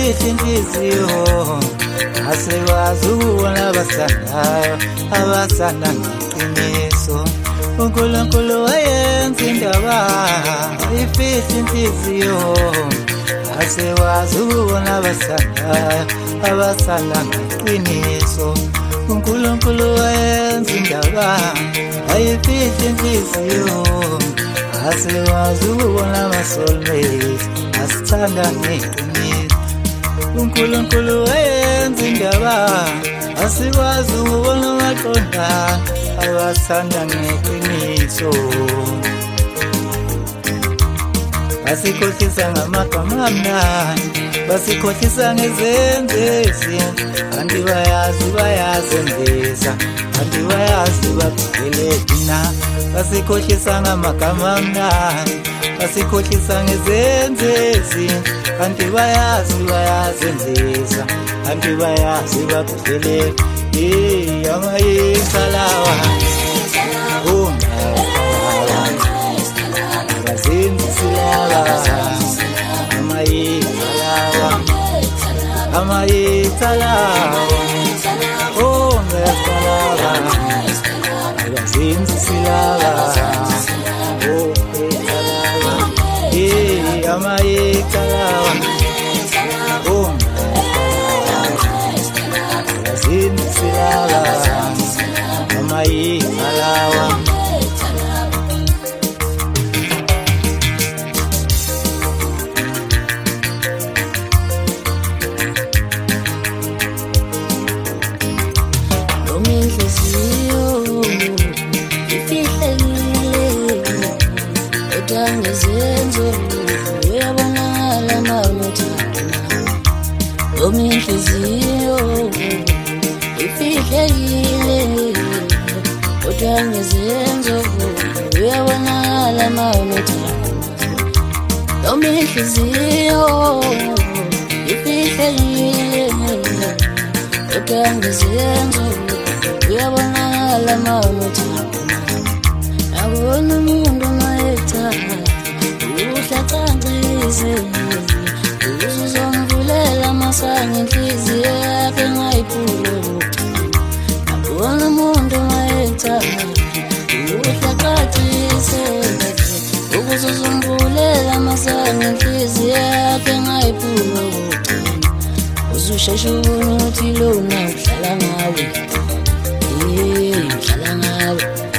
ayifihli inhliziyo asikwazi ukubona abasana ngeqiniso uNkulunkulu wayenza indaba ayifihli inhliziyo asikwazi ukubona abasana ngeqiniso uNkulunkulu wayenza indaba ayifihli inhliziyo asikwazi ukubona ama-soulmates asithanda ngeqiniso uNkulunkulu wayenza indaba asikwazi ukubona amaqondana abathanda ngeqiniso basikhohlisa ngamagama amnandi basikhohlisa ngezenzezi kanti bayazenzisa kanti bayazi bagcwele thina basikhohlisa ngamagama amnandi basikhohlisa ngezenzezi kanti bayazenzisa kanti bayazi bagcwele amayisalawa amayitalawa oh ngesalawa abazinzisilala oh ngesalawa amayitalawa oh abazinzisilala amayitalawa ngezenzo uyabonakala mawunothanda inhliziyo ifihlekile kodwa ngezenzo uyabonakala mawunothanda inhliziyo ifihlekile kodwa ngezenzo uyabonakala mawunothanda akubona umuntu uhlacancisile uzomvulela masango inhliziyo yakhe ngayiphule akubona umuntu mayethanda uhlacancisile uzomvulela masango inhliziyo yakhe ngayiphule uzusheshe ubone ukuthi lona uhlala ngawe uhlala ngawe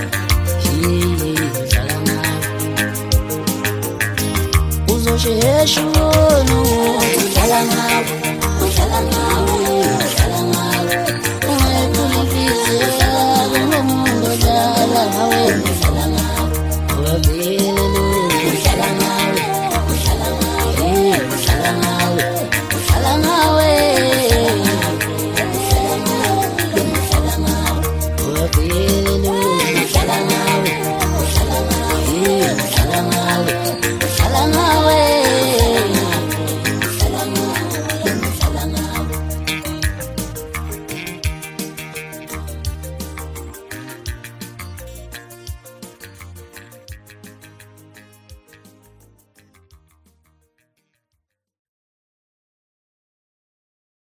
Sheshunu uhlala ngawe uhlala ngawe uhlala ngawe ungayiphulifisa ngomuntu odlala ngawe uhlala ngawe wabelele uhlala ngawe uhlala ngawe uhlala ngawe uhlala ngawe uhlala ngawe